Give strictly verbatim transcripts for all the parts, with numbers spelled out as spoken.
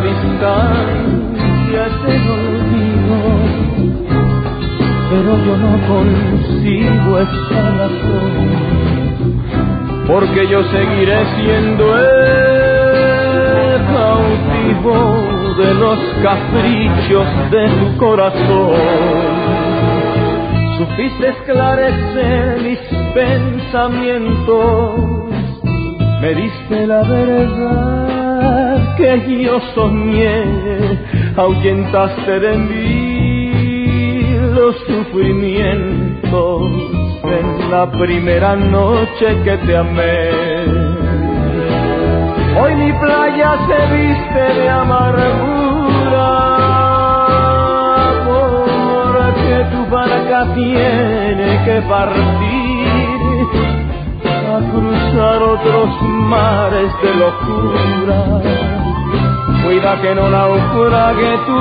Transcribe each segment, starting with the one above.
distancia es el olvido, pero yo no consigo esta razón, porque yo seguiré siendo el cautivo de los caprichos de tu corazón. Supiste esclarecer mis pensamientos, me diste la verdad que yo soñé, ahuyentaste de mí los sufrimientos en la primera noche que te amé. Hoy mi playa se viste de amargura, porque tu barca tiene que partir a cruzar otros mares de locura. Cuida que no naufrague tu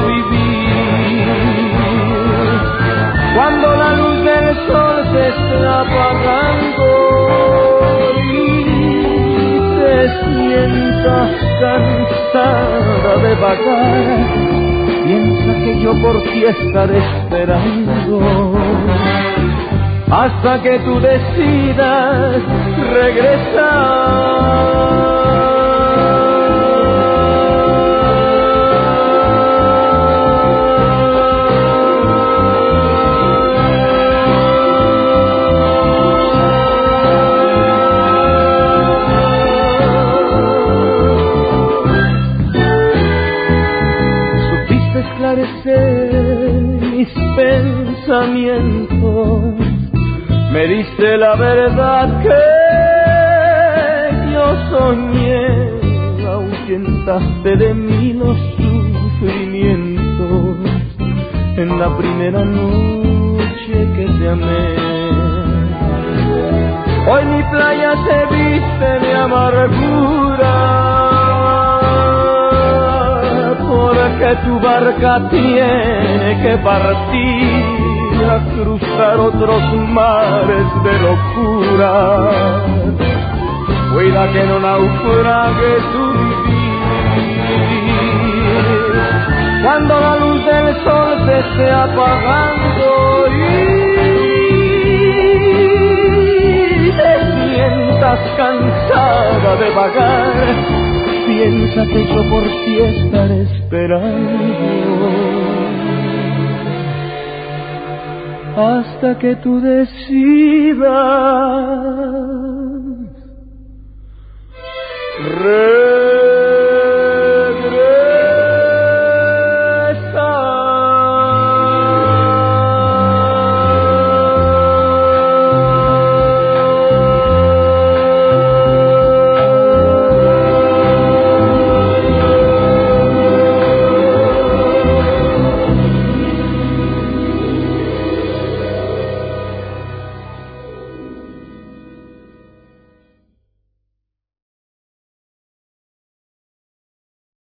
vivir, cuando la luz del sol se está apagando y te sientas cansada de vagar, piensa que yo por ti estaré esperando hasta que tú decidas regresar. Supiste esclarecer mis pensamientos, me diste la verdad que yo soñé, ahuyentaste de mí los sufrimientos en la primera noche que te amé. Hoy mi playa se viste de amargura, porque tu barca tiene que partir a cruzar otros mares de locura. Cuida que no naufrague tu vivir, cuando la luz del sol se esté apagando y te sientas cansada de vagar, piensa que yo por ti estaré esperando hasta que tú decidas regresar.